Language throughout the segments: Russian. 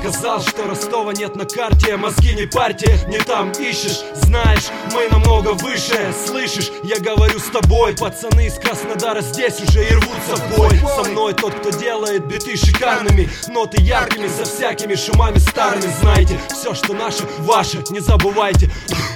сказал, что Ростова нет на карте. Мозги не парьте, не там ищешь. Знаешь, мы намного выше. Слышишь, я говорю с тобой. Пацаны из Краснодара здесь уже и рвутся в бой. Со мной тот, кто делает биты шикарными, ноты яркими, за всякими шумами старыми. Знаете, все, что наше, ваше, не забывайте.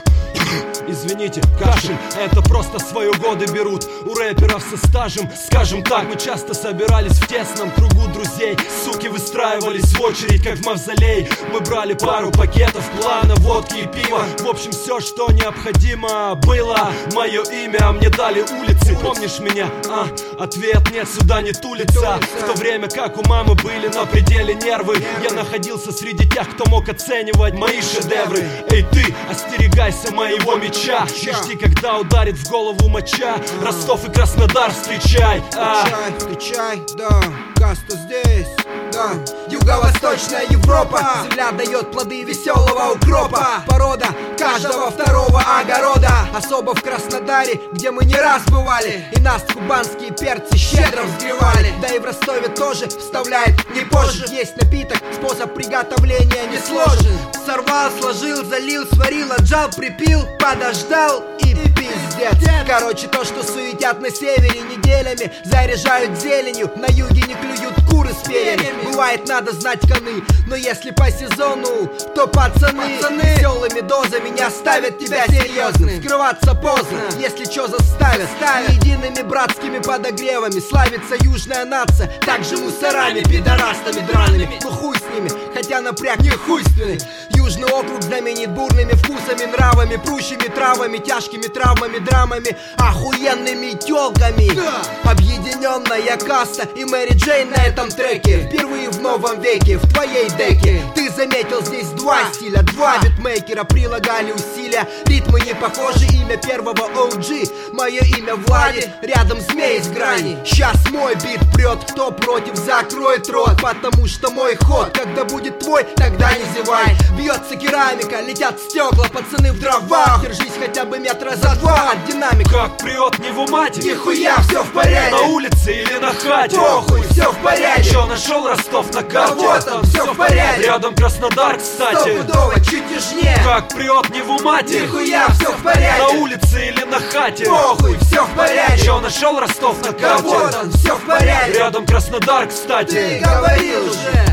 Извините, кашель, это просто свои годы берут у рэперов со стажем. Скажем так, мы часто собирались в тесном кругу друзей. Суки выстраивались в очередь, как в мавзолей. Мы брали пару пакетов плана, водки и пива. В общем, все, что необходимо было. Мое имя мне дали улицы. Помнишь меня? Ответ нет, сюда не тулится. В то время как у мамы были на пределе нервы, я находился среди тех, кто мог оценивать мои шедевры. Эй ты, остерегайся моего меча. И жди, когда ударит в голову моча. Ростов и Краснодар встречай. Встречай, да, каста здесь, да. Юго-восточная Европа, земля дает плоды веселого укропа. Порода каждого второго огорода. Особо в Краснодаре, где мы не раз бывали, и нас кубанские перцы щедро взгревали. Да и в Ростове тоже вставляет не позже. Есть напиток, способ приготовления не сложен. Сорвал, сложил, залил, сварил, отжал, припил, подождал и пиздец. Короче, то, что суетят на севере неделями, заряжают зеленью, на юге не клюют куры с перьями. Бывает, надо знать коны, но если по сезону, то пацаны веселыми дозами не оставят тебя серьезным. Скрываться поздно, если чё заставят. Едиными братскими подогревами славится южная нация, также мусорами, пидорастами драными. Ну хуй с ними, хотя напряг не хуйственный. Южный округ знаменит бурными вкусами, нравами, прущими травами, тяжкими травмами, драмами, охуенными тёлками. Объединенная каста и Мэри Джейн на этом треке. Впервые в новом веке, в твоей деке. Ты заметил, здесь два стиля, два битмейкера прилагали усилия. Ритмы не похожи, имя первого OG, мое имя Влади, рядом змей с грани. Сейчас мой бит прет, кто против, закроет рот, потому что мой ход, когда будет твой, тогда не зевай. Бьется керамика, летят стекла, пацаны в дровах. Держись хотя бы метра за два от динамика. Как прет, не в умате, нихуя, все в порядке. На улице или на хате, похуй, все в порядке. Чё нашел Ростов на карте? Вот он, все в порядке. Рядом Краснодар, кстати. Стопудово, чуть южнее. Как прет, не в умате, нихуя, все в порядке. На улице или на хате, похуй, все в порядке. Чё нашел Ростов на карте? Вот он, все в порядке. Рядом Краснодар, кстати. Ты говорил уже.